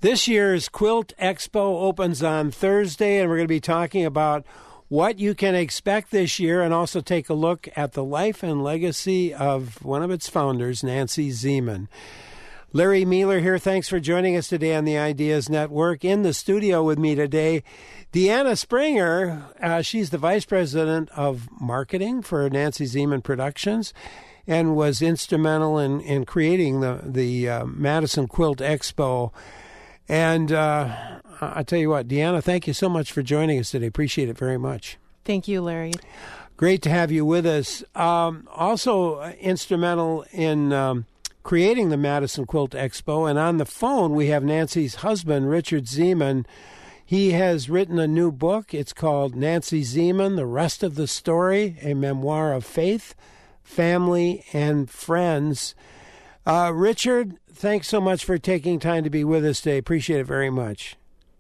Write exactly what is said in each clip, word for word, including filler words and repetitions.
This year's Quilt Expo opens on Thursday, and we're going to be talking about what you can expect this year and also take a look at the life and legacy of one of its founders, Nancy Zieman. Larry Mueller here. Thanks for joining us today on the Ideas Network. In the studio with me today, Deanna Springer. Uh, she's the Vice President of Marketing for Nancy Zieman Productions and was instrumental in, in creating the, the uh, Madison Quilt Expo. And uh, I tell you what, Deanna, thank you so much for joining us today. Appreciate it very much. Thank you, Larry. Great to have you with us. Um, also uh, instrumental in um, creating the Madison Quilt Expo. And on the phone, we have Nancy's husband, Richard Zieman. He has written a new book. It's called Nancy Zieman, The Rest of the Story, a memoir of faith, family, and friends. Uh, Richard, thanks so much for taking time to be with us today. Appreciate it very much.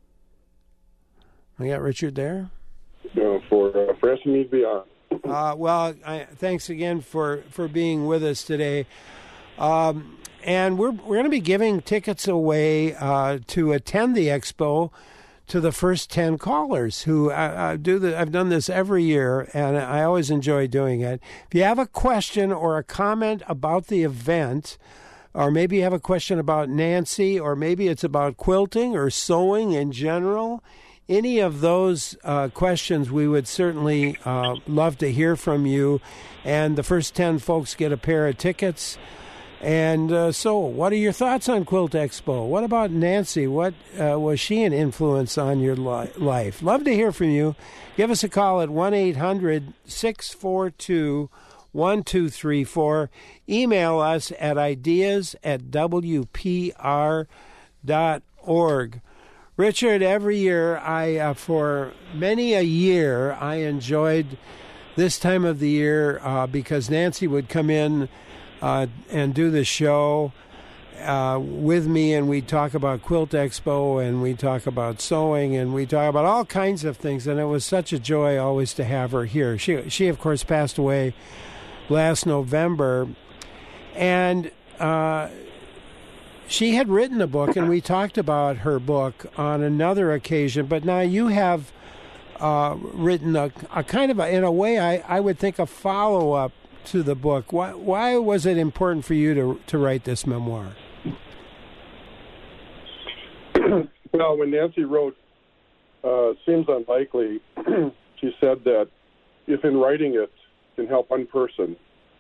I got Richard there? No, for, uh, for asking me to be on. Uh, well, I, thanks again for, for being with us today. Um, and we're we're going to be giving tickets away uh, to attend the expo to the first ten callers who uh, uh, do the. I've done this every year, and I always enjoy doing it. If you have a question or a comment about the event, or maybe you have a question about Nancy, or maybe it's about quilting or sewing in general, any of those uh, questions, we would certainly uh, love to hear from you. And the first ten folks get a pair of tickets. And uh, so, what are your thoughts on Quilt Expo? What about Nancy? What uh, was she an influence on your li- life? Love to hear from you. Give us a call at one eight hundred six four two one two three four. Email us at ideas at w p r dot org. Richard, every year, I uh, for many a year, I enjoyed this time of the year uh, because Nancy would come in Uh, and do the show uh, with me, and we talk about Quilt Expo, and we talk about sewing, and we talk about all kinds of things, and it was such a joy always to have her here. She, she of course, passed away last November, and uh, she had written a book, and we talked about her book on another occasion, but now you have uh, written a, a kind of, a, in a way, I, I would think, a follow-up to the book. Why, why was it important for you to to write this memoir? Well, when Nancy wrote uh, Seems Unlikely, she said that if in writing it can help one person,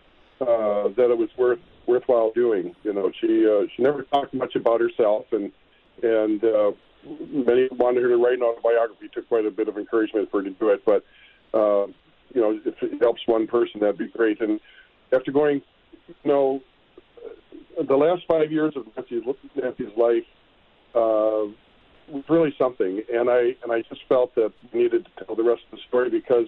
uh, that it was worth worthwhile doing. You know, she uh, she never talked much about herself, and and uh, many wanted her to write an autobiography. It took quite a bit of encouragement for her to do it, but uh, you know, if it helps one person, that'd be great. And after going, you know, the last five years of Nancy's, Nancy's life uh, was really something. And I and I just felt that we needed to tell the rest of the story because,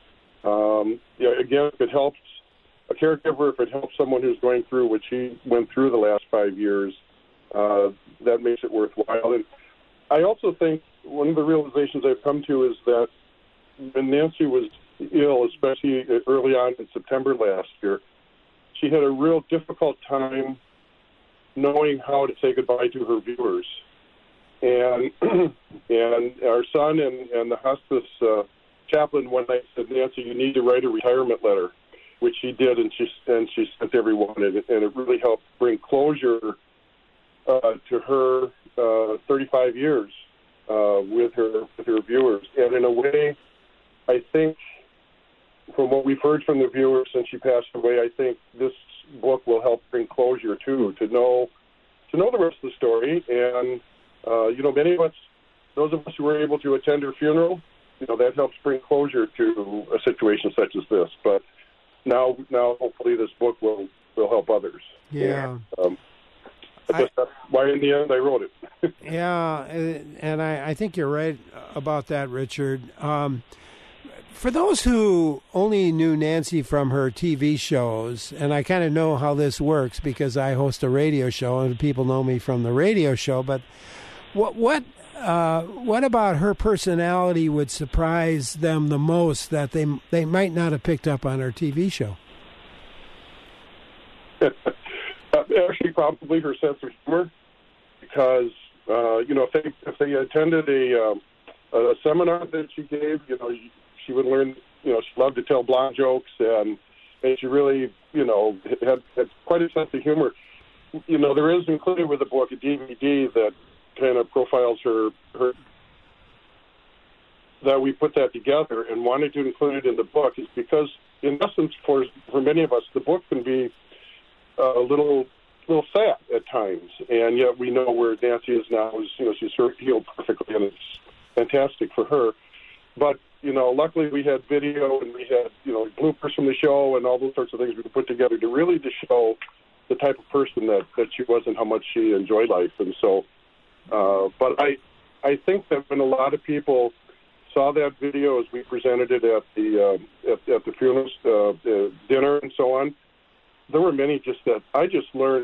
um, you know, again, if it helps a caregiver, if it helps someone who's going through what she went through the last five years, uh, that makes it worthwhile. And I also think one of the realizations I've come to is that when Nancy was ill, especially early on in September last year, she had a real difficult time knowing how to say goodbye to her viewers. And and our son and, and the hospice uh, chaplain one night said, Nancy, you need to write a retirement letter, which she did, and she and she sent everyone, and it, and it really helped bring closure uh, to her uh, thirty-five years uh, with her with her viewers. And in a way, I think, from what we've heard from the viewers since she passed away, I think this book will help bring closure too, to know to know the rest of the story. And uh, you know, many of us, those of us who were able to attend her funeral, you know, that helps bring closure to a situation such as this. But now, now, hopefully, this book will will help others. Yeah. And, um, I guess that's why, in the end, I wrote it. Yeah, and I, I think you're right about that, Richard. Um, For those who only knew Nancy from her T V shows, and I kind of know how this works because I host a radio show and people know me from the radio show, but what what uh, what about her personality would surprise them the most that they they might not have picked up on her T V show? Actually, probably her sense of humor, because Uh, you know, if they if they attended a um, a seminar that she gave, you know, she would learn. You know, she loved to tell blonde jokes, and and she really, you know, had, had quite a sense of humor. You know, there is included with the book a D V D that kind of profiles her her. That we put that together and wanted to include it in the book is because, in essence, for for many of us, the book can be a little little sad at times, and yet we know where Nancy is now. Is you know she's healed perfectly, and it's fantastic for her. But you know, luckily we had video and we had you know bloopers from the show and all those sorts of things we could put together to really to show the type of person that, that she was and how much she enjoyed life. And so, uh, but I I think that when a lot of people saw that video as we presented it at the uh, at, at the funeral uh, the dinner and so on, there were many just that I just learned,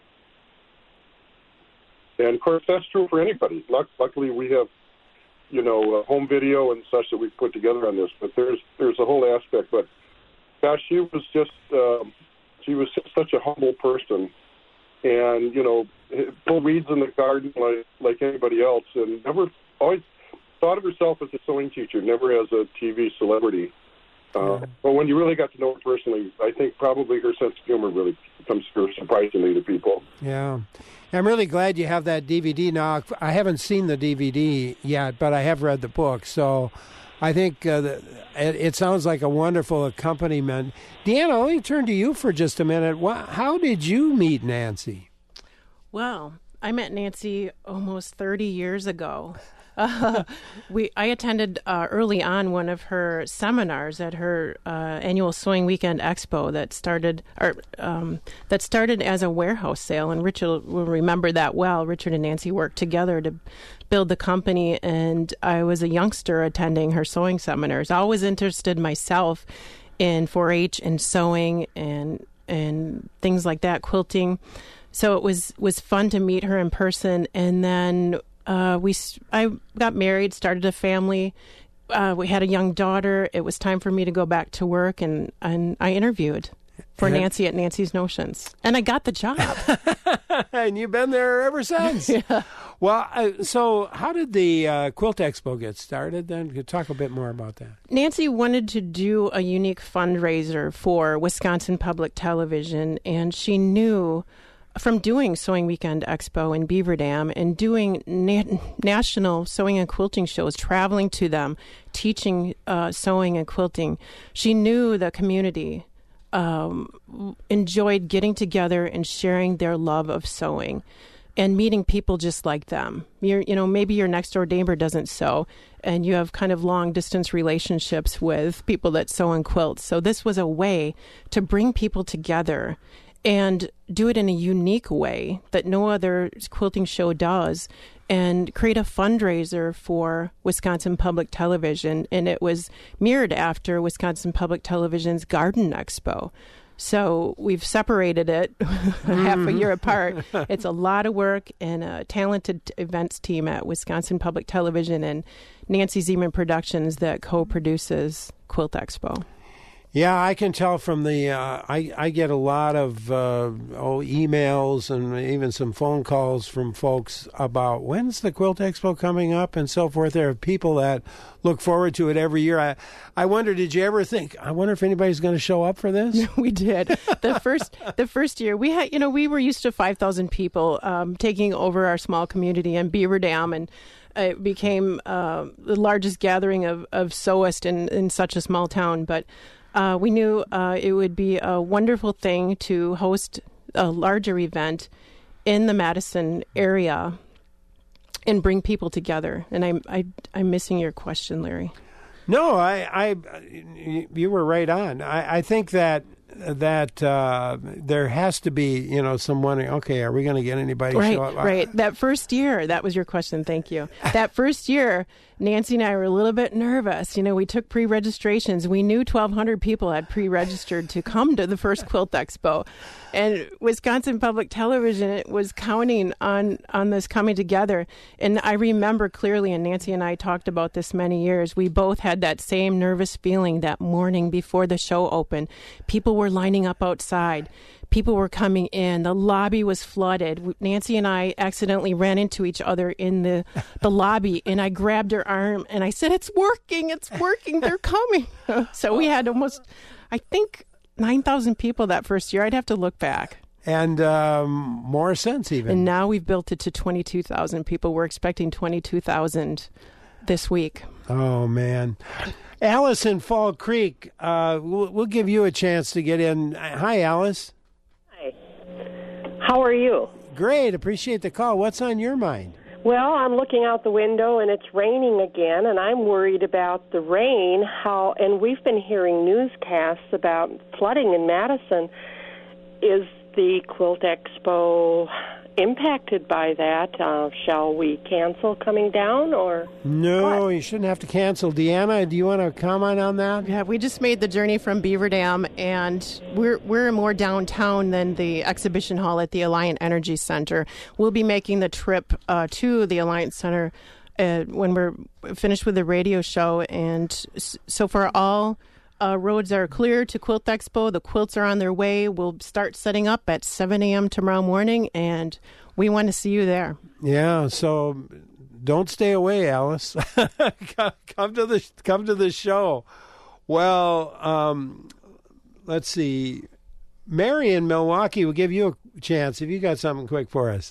and of course that's true for anybody. Luck, luckily, we have you know a home video and such that we've put together on this. But there's there's a whole aspect. But gosh, she was just um, she was such a humble person, and you know pull weeds in the garden like like anybody else, and never always thought of herself as a sewing teacher, never as a T V celebrity. Uh, yeah. But when you really got to know her personally, I think probably her sense of humor really comes through surprisingly to people. Yeah. I'm really glad you have that D V D. Now, I haven't seen the D V D yet, but I have read the book. So I think uh, the, it, it sounds like a wonderful accompaniment. Deanna, let me turn to you for just a minute. How did you meet Nancy? Well, I met Nancy almost thirty years ago. Uh, we I attended uh, early on one of her seminars at her uh, annual Sewing Weekend Expo that started or um, that started as a warehouse sale, and Richard will remember that well. Richard and Nancy worked together to build the company, and I was a youngster attending her sewing seminars. I was interested myself in four H and sewing and and things like that, quilting. So it was was fun to meet her in person, and then. Uh, we, I got married, started a family. Uh, we had a young daughter. It was time for me to go back to work, and, and I interviewed for and Nancy at Nancy's Notions, and I got the job. And you've been there ever since. Yeah. Well, uh, so how did the uh, Quilt Expo get started then? Could you talk a bit more about that? Nancy wanted to do a unique fundraiser for Wisconsin Public Television, and she knew from doing Sewing Weekend Expo in Beaver Dam and doing na- national sewing and quilting shows, traveling to them, teaching uh, sewing and quilting, she knew the community um, enjoyed getting together and sharing their love of sewing and meeting people just like them. You're, you know, maybe your next door neighbor doesn't sew, and you have kind of long distance relationships with people that sew and quilt. So this was a way to bring people together and do it in a unique way that no other quilting show does, and create a fundraiser for Wisconsin Public Television. And it was mirrored after Wisconsin Public Television's Garden Expo. So we've separated it half a year apart. It's a lot of work and a talented events team at Wisconsin Public Television and Nancy Zeman Productions that co-produces Quilt Expo. Yeah, I can tell from the, uh, I, I get a lot of uh, oh, emails and even some phone calls from folks about when's the Quilt Expo coming up and so forth. There are people that look forward to it every year. I, I wonder, did you ever think, I wonder if anybody's going to show up for this? We did. The first the first year, we had, you know, we were used to five thousand people um, taking over our small community in Beaver Dam, and it became uh, the largest gathering of, of sewists in, in such a small town. But Uh, we knew uh, it would be a wonderful thing to host a larger event in the Madison area and bring people together. And I'm I, I'm missing your question, Larry. No, I, I you were right on. I, I think that that uh, there has to be, you know, some wondering, okay, are we going to get anybody right, show up? Right. That first year, that was your question. Thank you. That first year, Nancy and I were a little bit nervous. You know, we took pre-registrations. We knew twelve hundred people had pre-registered to come to the first Quilt Expo. And Wisconsin Public Television was counting on, on this coming together. And I remember clearly, and Nancy and I talked about this many years, we both had that same nervous feeling that morning before the show opened. People were were lining up outside. People were coming in. The lobby was flooded. Nancy and I accidentally ran into each other in the, the lobby, and I grabbed her arm, and I said, it's working, it's working, they're coming. So we had almost, I think, nine thousand people that first year. I'd have to look back. And um, more since even. And now we've built it to twenty-two thousand people. We're expecting twenty-two thousand this week. Oh, man. Alice in Fall Creek, uh, we'll, we'll give you a chance to get in. Hi, Alice. Hi. How are you? Great. Appreciate the call. What's on your mind? Well, I'm looking out the window, and it's raining again, and I'm worried about the rain. How and we've been hearing newscasts about flooding in Madison. Is the Quilt Expo impacted by that? Uh, shall we cancel coming down, or No, what? You shouldn't have to cancel. Deanna, do you want to comment on that? Yeah, we just made the journey from Beaver Dam, and we're we're more downtown than the exhibition hall at the Alliant Energy Center. We'll be making the trip uh, to the Alliant Center uh, when we're finished with the radio show, and so for all Uh, roads are clear to Quilt Expo. The quilts are on their way. We'll start setting up at seven a.m. tomorrow morning, and we want to see you there. Yeah, so don't stay away, Alice. come to the come to the show. Well, um, let's see. Mary in Milwaukee will give you a chance if you got something quick for us.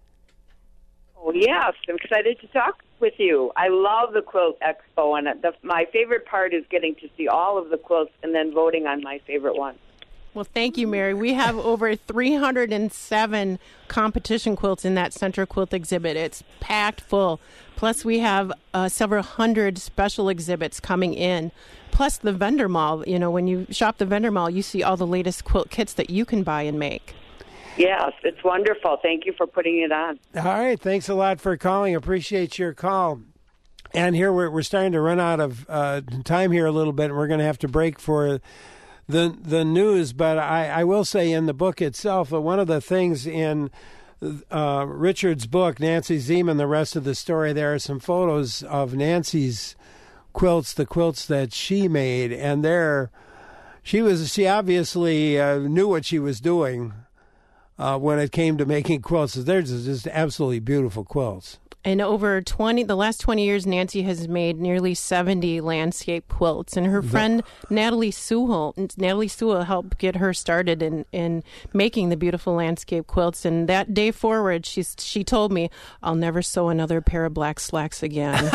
Oh, yes. I'm excited to talk with you. I love the Quilt Expo, and the, my favorite part is getting to see all of the quilts and then voting on my favorite one. Well, thank you, Mary. We have over three hundred seven competition quilts in that Central Quilt exhibit. It's packed full. Plus, we have uh, several hundred special exhibits coming in. Plus, the vendor mall. You know, when you shop the vendor mall, you see all the latest quilt kits that you can buy and make. Yes, it's wonderful. Thank you for putting it on. All right. Thanks a lot for calling. Appreciate your call. And here we're, we're starting to run out of uh, time here a little bit, and we're going to have to break for the the news. But I, I will say in the book itself, uh, one of the things in uh, Richard's book, Nancy Zeman, the rest of the story, there are some photos of Nancy's quilts, the quilts that she made. And there, she was she obviously uh, knew what she was doing. Uh, when it came to making quilts, they're just, just absolutely beautiful quilts. And over twenty, the last twenty years, Nancy has made nearly seventy landscape quilts. And her friend Natalie Sewell, Natalie Sewell helped get her started in, in making the beautiful landscape quilts. And that day forward, she she told me, "I'll never sew another pair of black slacks again."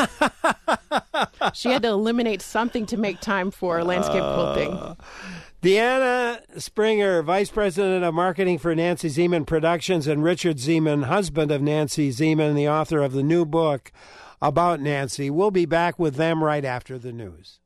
She had to eliminate something to make time for landscape uh... quilting. Deanna Springer, Vice President of Marketing for Nancy Zeman Productions, and Richard Zeman, husband of Nancy Zeman, the author of the new book about Nancy. We'll be back with them right after the news.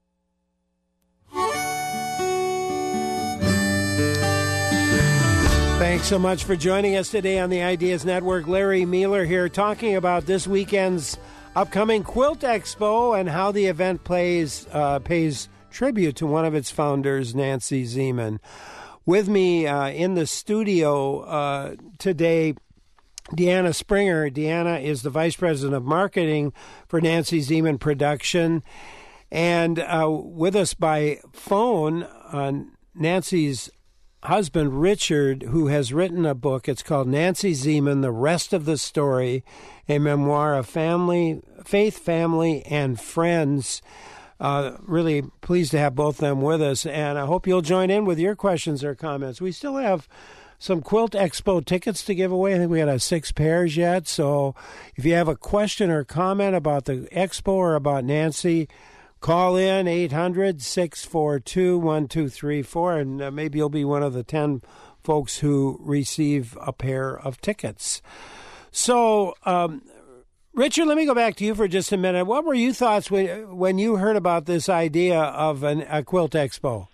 Thanks so much for joining us today on the Ideas Network. Larry Mueller here talking about this weekend's upcoming Quilt Expo and how the event plays uh, pays tribute to one of its founders, Nancy Zeman. With me uh, in the studio uh, today, Deanna Springer. Deanna is the Vice President of Marketing for Nancy Zeman Production. And uh, with us by phone, uh, Nancy's husband, Richard, who has written a book. It's called Nancy Zeman, The Rest of the Story, a memoir of family, faith, family, and friends. Uh, really pleased to have both of them with us, and I hope you'll join in with your questions or comments. We still have some Quilt Expo tickets to give away. I think we had uh, six pairs yet, so if you have a question or comment about the expo or about Nancy, call in eight hundred, six four two, one two three four, and uh, maybe you'll be one of the ten folks who receive a pair of tickets. So, um, Richard, let me go back to you for just a minute. What were your thoughts when when you heard about this idea of an, a Quilt Expo?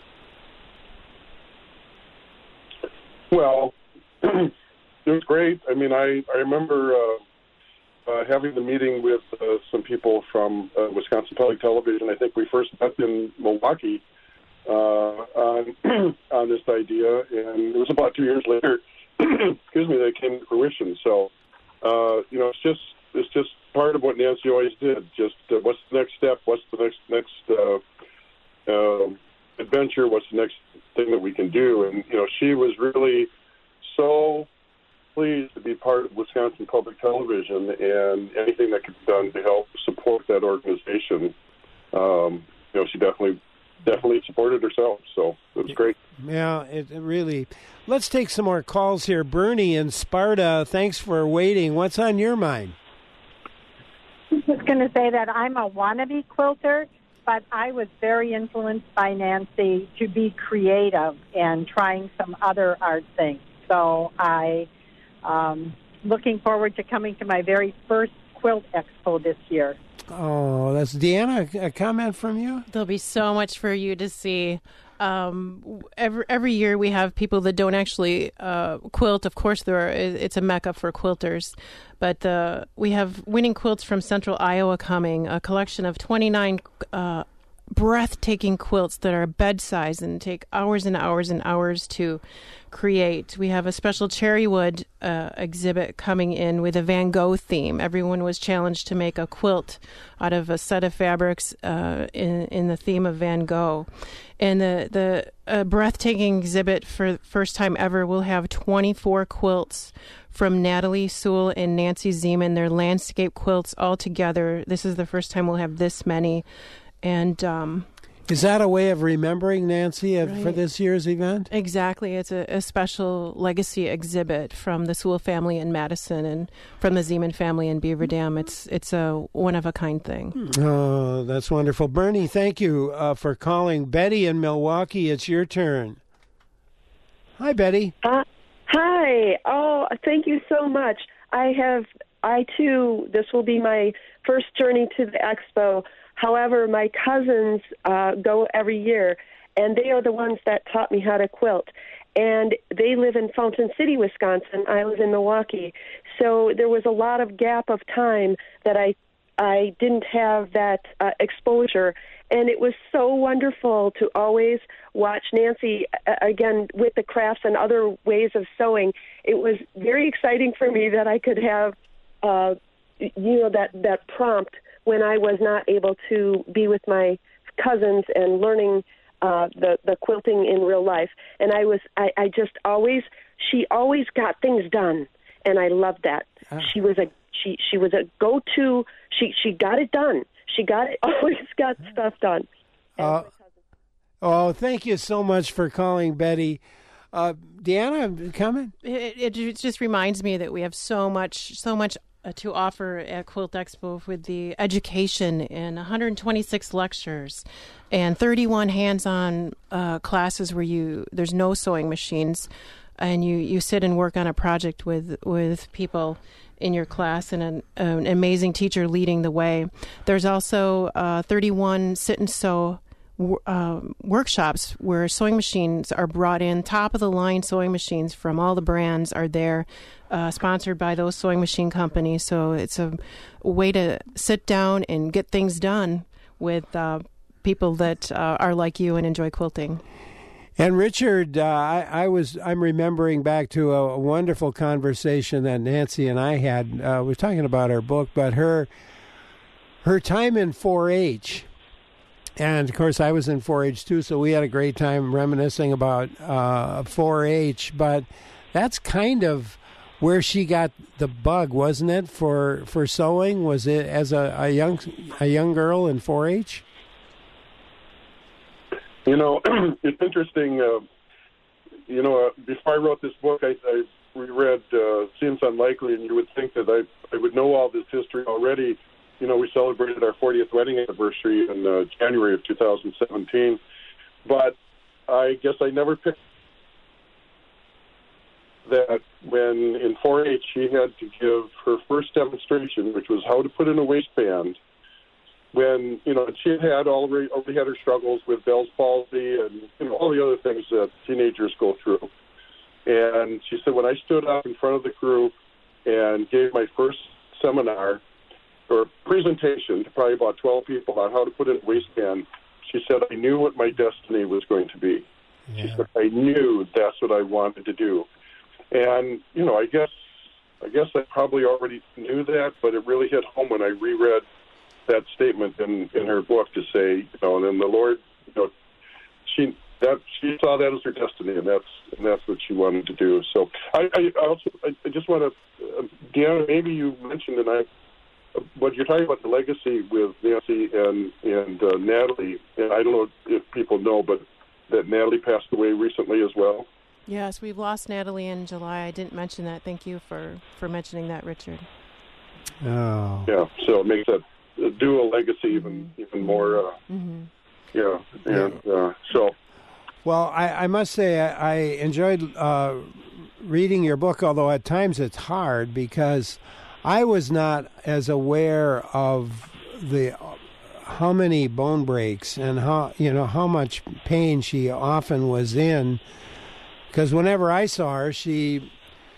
Well, it was great. I mean, I, I remember uh, uh, having the meeting with uh, some people from uh, Wisconsin Public Television. I think we first met in Milwaukee uh, on, on this idea, and it was about two years later, excuse me, that it came to fruition. So, uh, you know, it's just It's just part of what Nancy always did. Just uh, what's the next step? What's the next next uh, uh, adventure? What's the next thing that we can do? And, you know, she was really so pleased to be part of Wisconsin Public Television, and anything that could be done to help support that organization, um, you know, she definitely definitely supported herself. So it was great. Yeah, it, it really. Let's take some more calls here. Bernie in Sparta, thanks for waiting. What's on your mind? I was going to say that I'm a wannabe quilter, but I was very influenced by Nancy to be creative and trying some other art things. So I um looking forward to coming to my very first quilt expo this year. Oh, that's Deanna. A comment from you? There'll be so much for you to see. Um, every every year we have people that don't actually uh, quilt. Of course, there are, it's a mecca for quilters, but uh, we have winning quilts from Central Iowa coming. A collection of twenty-nine uh, breathtaking quilts that are bed size and take hours and hours and hours to create. We have a special cherrywood uh, exhibit coming in with a Van Gogh theme. Everyone was challenged to make a quilt out of a set of fabrics uh, in in the theme of Van Gogh. And the the uh, breathtaking exhibit for the first time ever will have twenty-four quilts from Natalie Sewell and Nancy Zeman. Their landscape quilts all together. This is the first time we'll have this many. And um, is that a way of remembering Nancy uh, right. for this year's event? Exactly. It's a, a special legacy exhibit from the Sewell family in Madison and from the Zeman family in Beaver Dam. It's it's a one-of-a-kind thing. Oh, that's wonderful. Bernie, thank you uh, for calling. Betty in Milwaukee, it's your turn. Hi, Betty. Uh, hi. Oh, thank you so much. I have, I too, this will be my first journey to the expo. However, my cousins uh, go every year, and they are the ones that taught me how to quilt. And they live in Fountain City, Wisconsin. I live in Milwaukee. So there was a lot of gap of time that I I didn't have that uh, exposure. And it was so wonderful to always watch Nancy, uh, again, with the crafts and other ways of sewing. It was very exciting for me that I could have, uh, you know, that, that prompt when I was not able to be with my cousins and learning uh, the, the quilting in real life. And I was, I, I just always, she always got things done. And I loved that. Ah. She was a, she, she was a go-to, she, she got it done. She got it, always got stuff done. Uh, oh, thank you so much for calling, Betty. Uh, Deanna, comment? It, it just reminds me that we have so much, so much Uh, to offer at Quilt Expo with the education and one hundred twenty-six lectures and thirty-one hands-on uh, classes where you there's no sewing machines and you, you sit and work on a project with with people in your class and an, an amazing teacher leading the way. There's also uh, thirty-one sit and sew Uh, workshops where sewing machines are brought in. Top of the line sewing machines from all the brands are there, uh, sponsored by those sewing machine companies. So it's a, a way to sit down and get things done with uh, people that uh, are like you and enjoy quilting. And Richard, uh, I, I was I'm remembering back to a, a wonderful conversation that Nancy and I had. Uh, we were talking about our book, but her her time in four H. And, of course, I was in four H, too, so we had a great time reminiscing about uh, four H. But that's kind of where she got the bug, wasn't it, for, for sewing? Was it as a, a young a young girl in four H? You know, it's interesting. Uh, you know, uh, before I wrote this book, I, I reread uh, Seems Unlikely, and you would think that I, I would know all this history already. You know, we celebrated our fortieth wedding anniversary in uh, January of two thousand seventeen, but I guess I never picked that when in four H she had to give her first demonstration, which was how to put in a waistband, when, you know, she had, had already, already had her struggles with Bell's palsy and, you know, all the other things that teenagers go through. And she said, when I stood up in front of the group and gave my first seminar, or presentation to probably about twelve people on how to put in a waistband, she said, I knew what my destiny was going to be. Yeah. She said, I knew that's what I wanted to do. And, you know, I guess I guess I probably already knew that, but it really hit home when I reread that statement in, in her book to say, you know, and then the Lord, you know, she that she saw that as her destiny, and that's and that's what she wanted to do. So I, I also I, I just want to, uh, Deanna, maybe you mentioned, and I, uh, but you're talking about the legacy with Nancy and and uh, Natalie, and I don't know if people know, but that Natalie passed away recently as well. Yes, we've lost Natalie in July. I didn't mention that. Thank you for, for mentioning that, Richard. Oh. Yeah, so it makes that uh, dual legacy even mm-hmm. even more. Uh, mm-hmm. Yeah, and uh, so. Well, I, I must say I, I enjoyed uh, reading your book, although at times it's hard because I was not as aware of the how many bone breaks and how you know how much pain she often was in. Because whenever I saw her, she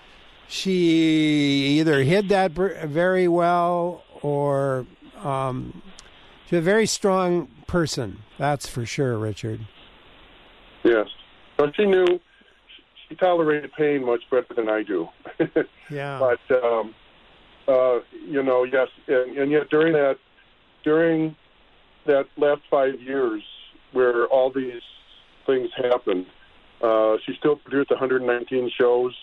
she either hid that very well or um, she's a very strong person. That's for sure, Richard. Yes, but she knew she tolerated pain much better than I do. Yeah. But um, uh, you know, yes, and, and yet during that during that last five years where all these things happened. Uh, she still produced one hundred nineteen shows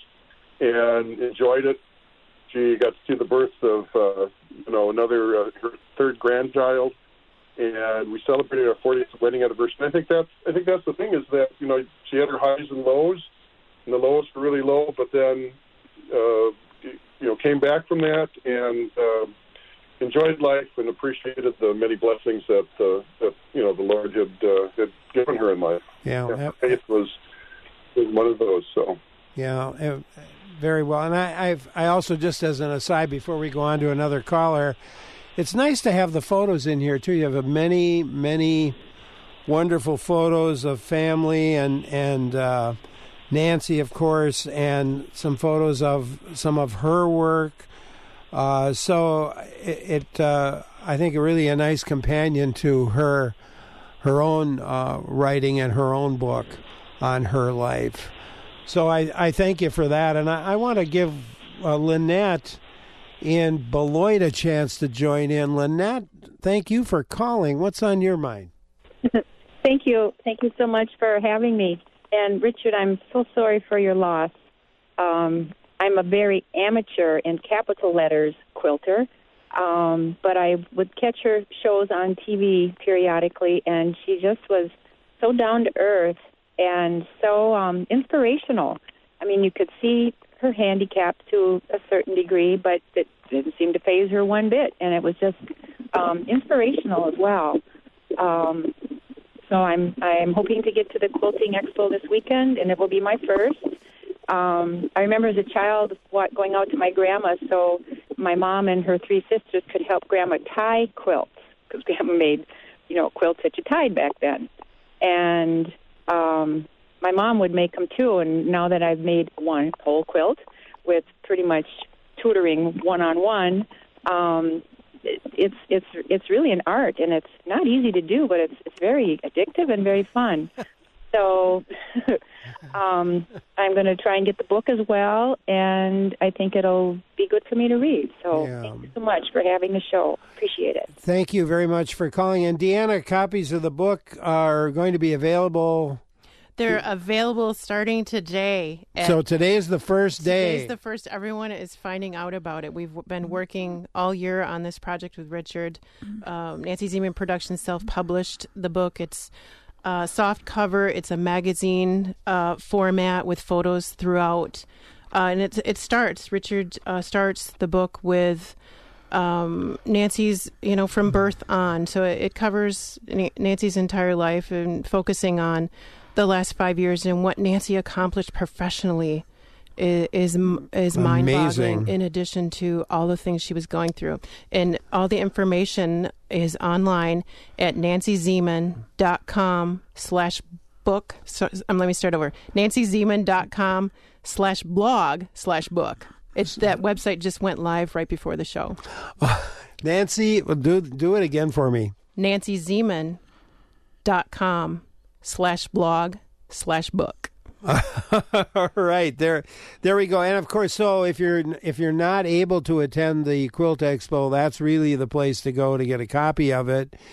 and enjoyed it. She got to see the birth of, uh, you know, another uh, her third grandchild, and we celebrated our fortieth wedding anniversary. And I think that's I think that's the thing is that you know she had her highs and lows, and the lows were really low, but then uh, you know came back from that and uh, enjoyed life and appreciated the many blessings that uh, that you know the Lord had uh, had given her in life. Yeah, yeah faith was. One of those, so yeah, uh, very well. And I, I've, I also, just as an aside, before we go on to another caller, it's nice to have the photos in here too. You have many, many wonderful photos of family and and uh, Nancy, of course, and some photos of some of her work. Uh, so it, it uh, I think, really a nice companion to her her own uh, writing and her own book on her life. So I, I thank you for that. And I, I want to give uh, Lynette in Beloit a chance to join in. Lynette, thank you for calling. What's on your mind? Thank you. Thank you so much for having me. And Richard, I'm so sorry for your loss. Um, I'm a very amateur in capital letters quilter, um, but I would catch her shows on T V periodically, and she just was so down to earth and so um, inspirational. I mean, you could see her handicap to a certain degree, but it didn't seem to faze her one bit, and it was just um, inspirational as well. Um, so I'm I'm hoping to get to the Quilting Expo this weekend, and it will be my first. Um, I remember as a child what, going out to my grandma, so my mom and her three sisters could help Grandma tie quilts, because Grandma made, you know, quilts that you tied back then. And Um, my mom would make them too, and now that I've made one whole quilt with pretty much tutoring one-on-one, um, it, it's it's it's really an art, and it's not easy to do, but it's it's very addictive and very fun. So um, I'm going to try and get the book as well, and I think it'll be good for me to read. So yeah. Thank you so much for having the show. Appreciate it. Thank you very much for calling. And Deanna, copies of the book are going to be available. They're available starting today. So today is the first day. Today's the first. Everyone is finding out about it. We've been working all year on this project with Richard. Um, Nancy Zeman Productions self-published the book. It's Uh, soft cover. It's a magazine uh, format with photos throughout, uh, and it it starts. Richard uh, starts the book with um, Nancy's, you know, from birth on. So it, it covers Nancy's entire life and focusing on the last five years and what Nancy accomplished professionally is is, is mind-boggling. In addition to all the things she was going through, and all the information is online at nancy zeman dot com slash book. So, um, let me start over. nancy zeman dot com slash blog slash book. It's that website just went live right before the show. Uh, Nancy, well, do do it again for me. nancy zeman dot com slash blog slash book. All right, there, there we go. And of course, so if you're if you're not able to attend the Quilt Expo, that's really the place to go to get a copy of it.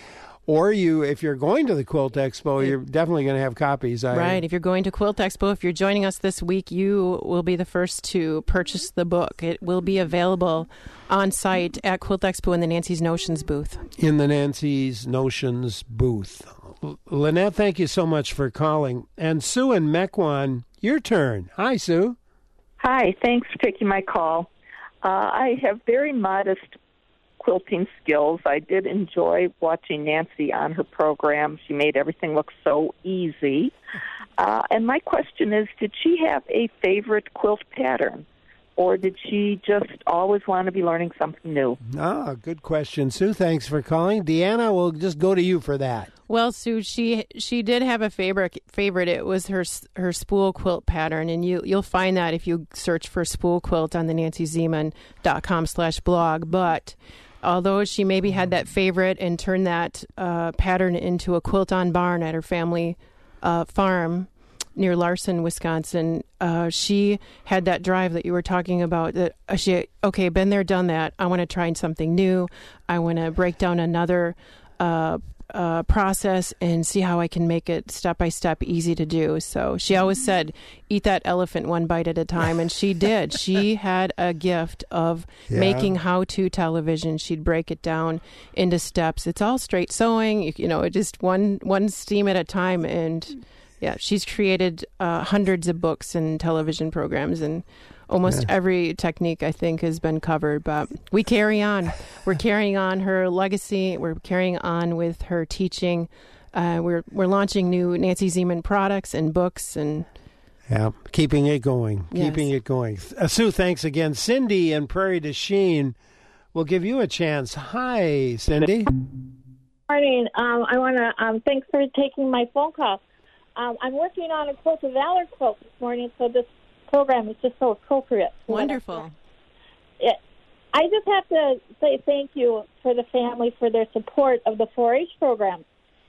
Or you, if you're going to the Quilt Expo, you're definitely going to have copies. I, right. If you're going to Quilt Expo, if you're joining us this week, you will be the first to purchase the book. It will be available on site at Quilt Expo in the Nancy's Notions booth. In the Nancy's Notions booth. L- Lynette, thank you so much for calling. And Sue and Mequon, your turn. Hi, Sue. Hi. Thanks for taking my call. Uh, I have very modest quilting skills. I did enjoy watching Nancy on her program. She made everything look so easy. Uh, and my question is, did she have a favorite quilt pattern? Or did she just always want to be learning something new? Ah, good question, Sue. Thanks for calling. Deanna, we'll just go to you for that. Well, Sue, she she did have a favorite. Favorite. It was her her spool quilt pattern, and you you'll find that if you search for spool quilt on the nancy zeman dot com slash blog. But although she maybe had that favorite and turned that uh, pattern into a quilt-on barn at her family uh, farm near Larson, Wisconsin, uh, she had that drive that you were talking about. That uh, she okay, been there, done that. I want to try something new. I want to break down another uh, uh, process and see how I can make it step by step easy to do. So she always said, "Eat that elephant one bite at a time," and she did. She had a gift of Yeah. making how-to television. She'd break it down into steps. It's all straight sewing, you, you know, just one one steam at a time, and. Yeah, she's created uh, hundreds of books and television programs, and almost Yeah. every technique, I think, has been covered. But we carry on. We're carrying on her legacy. We're carrying on with her teaching. Uh, we're we're launching new Nancy Zeman products and books, and Yeah, keeping it going, Yes. keeping it going. Uh, Sue, thanks again. Cindy in Prairie du Chien will give you a chance. Hi, Cindy. Morning. Um, I want to um, thanks for taking my phone call. Um, I'm working on a Quilt of Valor quilt this morning, so this program is just so appropriate. wonderful. It, I just have to say thank you for the family for their support of the four H program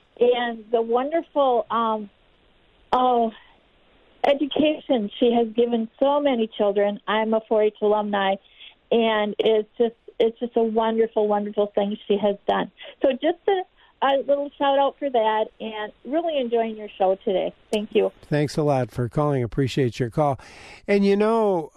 and the wonderful um, oh, education she has given so many children. I'm a four H alumni, and it's just it's just a wonderful, wonderful thing she has done. So just a A little shout out for that, and really enjoying your show today. Thank you. Thanks a lot for calling. Appreciate your call. And you know,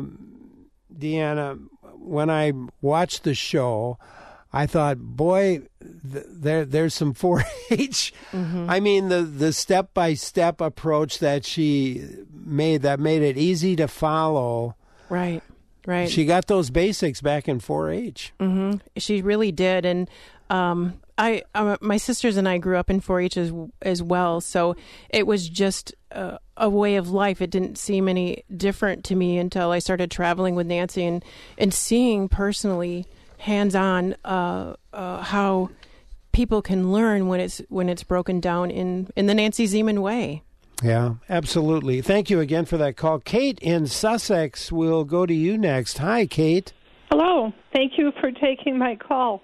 um, Deanna, when I watched the show, I thought, boy, th- there there's some four H. Mm-hmm. I mean, the the step by step approach that she made that made it easy to follow. Right, right. She got those basics back in four H. Mm-hmm. She really did, and. Um, I, uh, my sisters and I grew up in four H as, as well, so it was just uh, a way of life. It didn't seem any different to me until I started traveling with Nancy and, and seeing personally, hands-on, uh, uh, how people can learn when it's when it's broken down in, in the Nancy Zeman way. Yeah, absolutely. Thank you again for that call. Kate in Sussex will go to you next. Hi, Kate. Hello. Thank you for taking my call.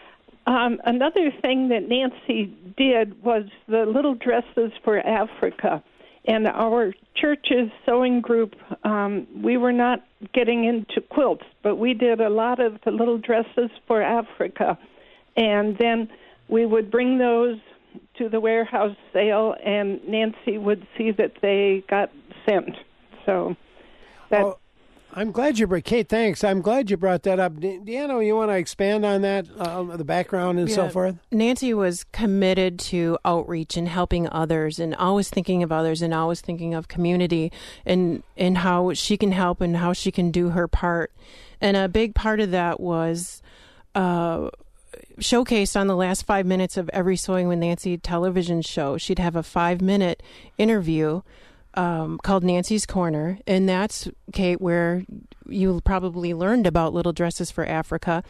Um, another thing that Nancy did was the little dresses for Africa. And our church's sewing group, um, we were not getting into quilts, but we did a lot of the little dresses for Africa. And then we would bring those to the warehouse sale, and Nancy would see that they got sent. So that... Oh. I'm glad you brought, Kate, thanks. I'm glad you brought that up. De- Deanna, you want to expand on that, uh, the background and yeah. so forth? Nancy was committed to outreach and helping others and always thinking of others and always thinking of community and, and how she can help and how she can do her part. And a big part of that was uh, showcased on the last five minutes of every Sewing with Nancy television show. She'd have a five-minute interview Um, called Nancy's Corner, and that's, Kate, where you probably learned about Little Dresses for Africa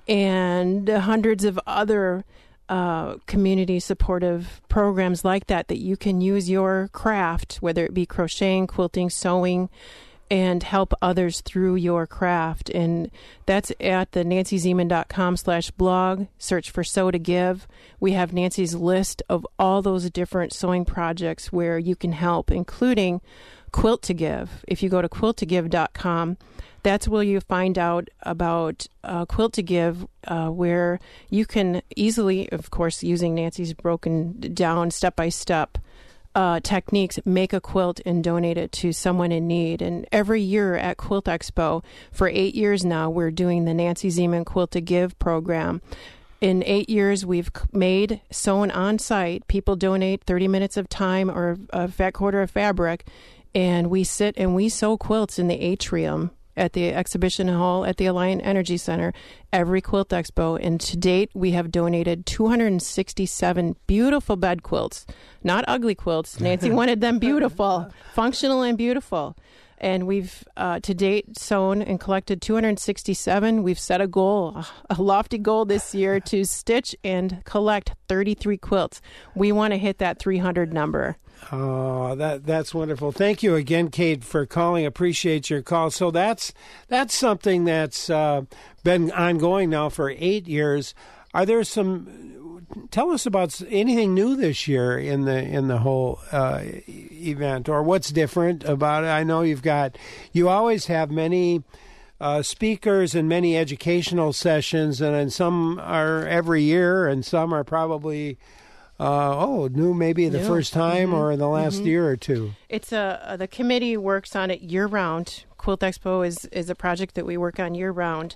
and hundreds of other uh, community supportive programs like that that you can use your craft, whether it be crocheting, quilting, sewing, and help others through your craft. And that's at the nancy zeman dot com slash blog. Search for Sew to Give. We have Nancy's list of all those different sewing projects where you can help, including Quilt to Give. If you go to quilt to give dot com, that's where you find out about uh, Quilt to Give, uh, where you can easily, of course, using Nancy's broken down step-by-step uh, techniques, make a quilt and donate it to someone in need. And every year at Quilt Expo, for eight years now, we're doing the Nancy Zeman Quilt to Give program. In eight years, we've made, sewn on site. People donate thirty minutes of time or a fat quarter of fabric, and we sit and we sew quilts in the atrium at the exhibition hall at the Alliant Energy Center every Quilt Expo. And to date, we have donated two hundred sixty-seven beautiful bed quilts, not ugly quilts. Nancy wanted them beautiful, functional and beautiful. And we've, uh, to date, sewn and collected two hundred sixty-seven. We've set a goal, a lofty goal this year to stitch and collect thirty-three quilts. We want to hit that three hundred number. Oh, that that's wonderful. Thank you again, Kate, for calling. Appreciate your call. So that's that's something that's uh, been ongoing now for eight years. Are there some... Tell us about anything new this year in the in the whole uh, event, or what's different about it. I know you've got, you always have many uh, speakers and many educational sessions, and, and some are every year, and some are probably uh, oh new maybe the new. first time mm-hmm. or the last mm-hmm. year or two. It's a the committee works on it year round. Quilt Expo is is a project that we work on year round.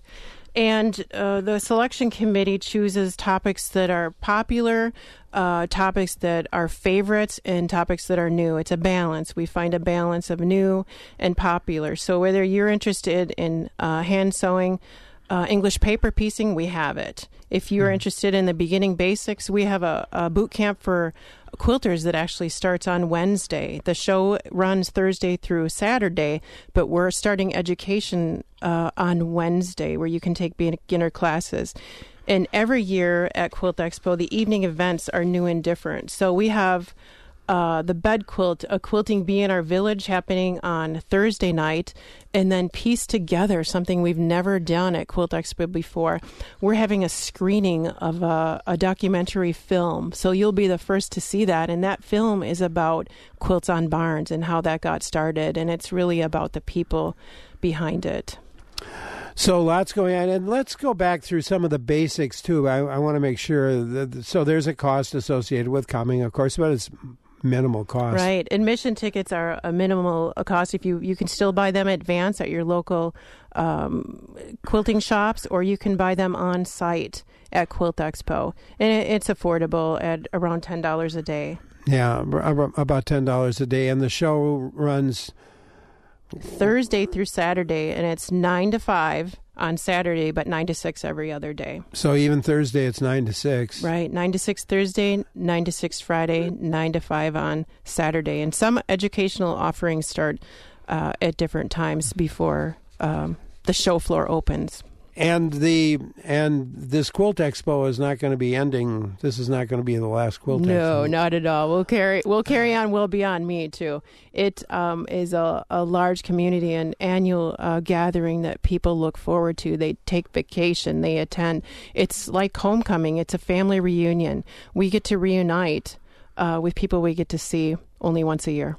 And uh, the selection committee chooses topics that are popular, uh, topics that are favorites, and topics that are new. It's a balance. We find a balance of new and popular. So whether you're interested in uh, hand sewing, uh, English paper piecing, we have it. If you're mm-hmm. interested in the beginning basics, we have a, a boot camp for quilters that actually starts on Wednesday. The show runs Thursday through Saturday, but we're starting education uh, on Wednesday, where you can take beginner classes. And every year at Quilt Expo, the evening events are new and different. So we have uh, the bed quilt, a quilting bee in our village, happening on Thursday night, and then Piece Together, something we've never done at Quilt Expo before. We're having a screening of a, a documentary film, so you'll be the first to see that. And that film is about Quilts on Barns and how that got started, and it's really about the people behind it. So lots going on, and let's go back through some of the basics too. I, I want to make sure that, so there's a cost associated with coming, of course, but it's minimal cost. Right. Admission tickets are a minimal cost. If you, you can still buy them in advance at your local um, quilting shops, or you can buy them on site at Quilt Expo. And it, it's affordable at around ten dollars a day. Yeah, about ten dollars a day. And the show runs Thursday through Saturday, and it's nine to five on Saturday, but nine to six every other day. So even Thursday, it's nine to six. Right, nine to six Thursday, nine to six Friday, nine to five on Saturday. And some educational offerings start uh, at different times before um, the show floor opens. And the and this Quilt Expo is not going to be ending. This is not going to be the last Quilt no, Expo. No, not at all. We'll carry we'll carry on. We'll Beyond Me too. It um, is a, a large community and annual uh, gathering that people look forward to. They take vacation. They attend. It's like homecoming. It's a family reunion. We get to reunite uh, with people we get to see only once a year.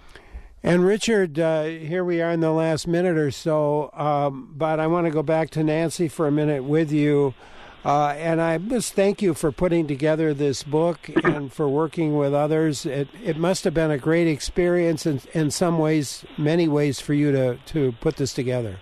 And Richard, uh, here we are in the last minute or so, um, but I want to go back to Nancy for a minute with you. Uh, and I just thank you for putting together this book and for working with others. It it must have been a great experience in, in some ways, many ways, for you to, to put this together.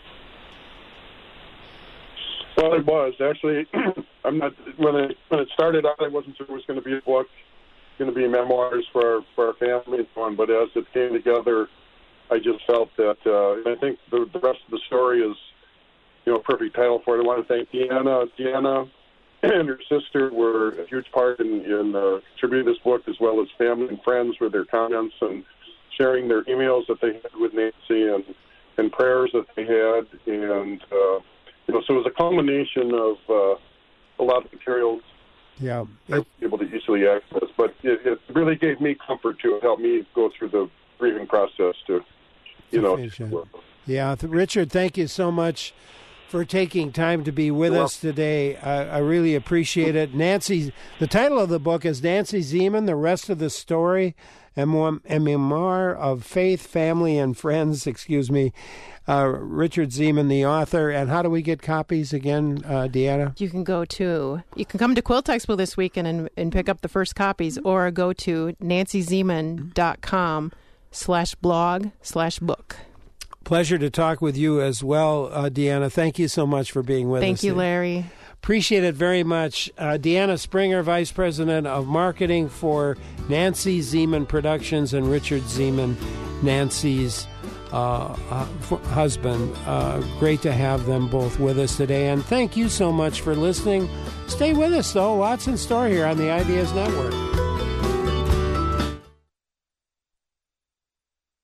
Well, it was. Actually, I'm not when it, when it started out, I wasn't sure it was going to be a book. Going to be memoirs for our, for our family and so on, but as it came together, I just felt that, uh, and I think the, the rest of the story is, you know, a perfect title for it. I want to thank Deanna. Deanna and her sister were a huge part in, in uh, contributing this book, as well as family and friends with their comments and sharing their emails that they had with Nancy and, and prayers that they had. And, uh, you know, so it was a culmination of uh, a lot of materials. Yeah, it, able to easily access, but it, it really gave me comfort to help me go through the grieving process. To, you know, yeah. Th- Richard, thank you so much for taking time to be with You're us today. I, I really appreciate it. Nancy, the title of the book is Nancy Zieman, The Rest of the Story, a memoir of faith, family, and friends, excuse me. Uh, Richard Zieman, the author. And how do we get copies again, uh, Deanna? You can go to, you can come to Quilt Expo this weekend and, and pick up the first copies, or go to nancyzieman.com slash blog slash book. Pleasure to talk with you as well, uh, Deanna. Thank you so much for being with Thank us. Thank you, Larry. Appreciate it very much. Uh, Deanna Springer, Vice President of Marketing for Nancy Zieman Productions, and Richard Zieman, Nancy's uh, uh, husband. Uh, great to have them both with us today. And thank you so much for listening. Stay with us, though. Lots in store here on the Ideas Network.